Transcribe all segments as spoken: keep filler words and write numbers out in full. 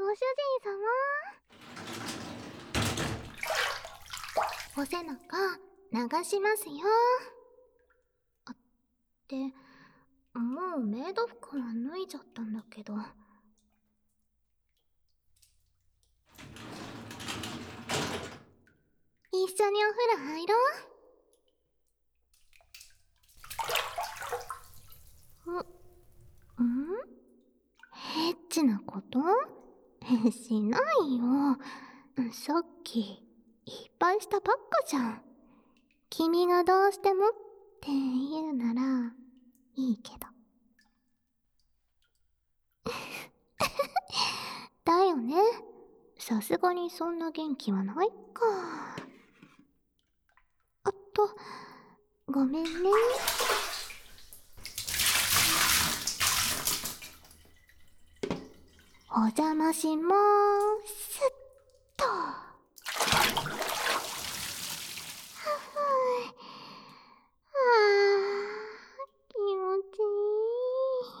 主人様、お背中流しますよ。あってもうメイド服は脱いじゃったんだけど。一緒にお風呂入ろう。んんエッチなことしないよ。さっきいっぱいしたばっかじゃん。君がどうしてもって言うならいいけど。だよね。さすがにそんな元気はないか。あっと、ごめんね。お邪魔しまーすっと。はふい。あー、気持ちいい。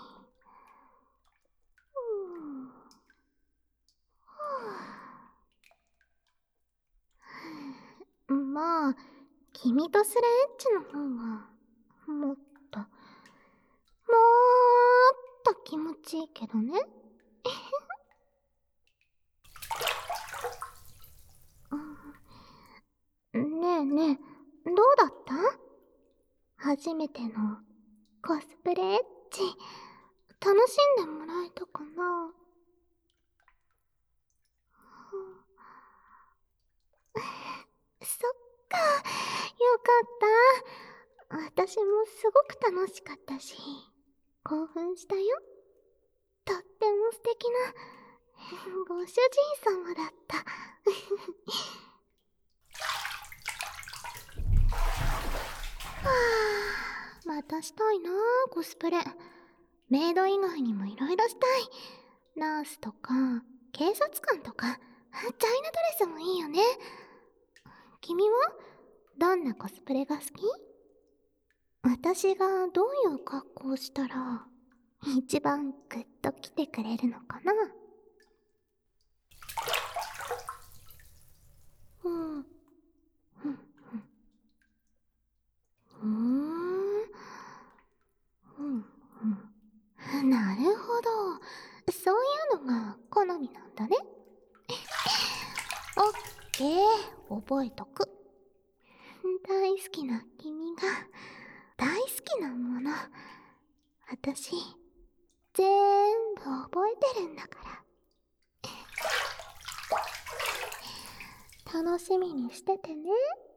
うんはまあ、君とするエッチの方がもっともーっと気持ちいいけどね。ねえねえ、どうだった？初めてのコスプレエッチ楽しんでもらえたかな？そっか、よかった。私もすごく楽しかったし、興奮したよ。とっても素敵なご主人様だった。はあ、またしたいなあ、コスプレ。メイド以外にもいろいろしたい。ナースとか、警察官とか、チャイナドレスもいいよね。君はどんなコスプレが好き？私がどういう格好をしたら一番グッと来てくれるのかな？うん。うん。うん。うん。うん。なるほど。そういうのが好みなんだね。オッケー、覚えとく。大好きな君が大好きなもの、私全部覚えてるんだから楽しみにしててね。